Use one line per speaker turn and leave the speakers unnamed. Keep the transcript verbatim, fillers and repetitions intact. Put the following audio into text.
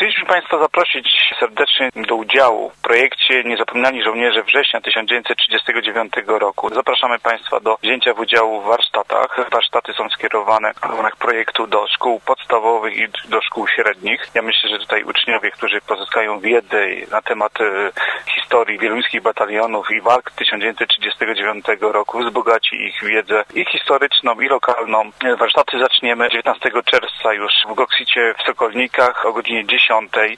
Chcieliśmy Państwa zaprosić serdecznie do udziału w projekcie Niezapomniani Żołnierze Września tysiąc dziewięćset trzydziestego dziewiątego roku. Zapraszamy Państwa do wzięcia w udziału w warsztatach. Warsztaty są skierowane w ramach projektu do szkół podstawowych i do szkół średnich. Ja myślę, że tutaj uczniowie, którzy pozyskają wiedzę na temat e, historii wieluńskich batalionów i walk tysiąc dziewięćset trzydziestego dziewiątego roku, wzbogaci ich wiedzę i historyczną, i lokalną. Warsztaty zaczniemy dziewiętnastego czerwca już w Goksicie w Sokolnikach o godzinie dziesiątej.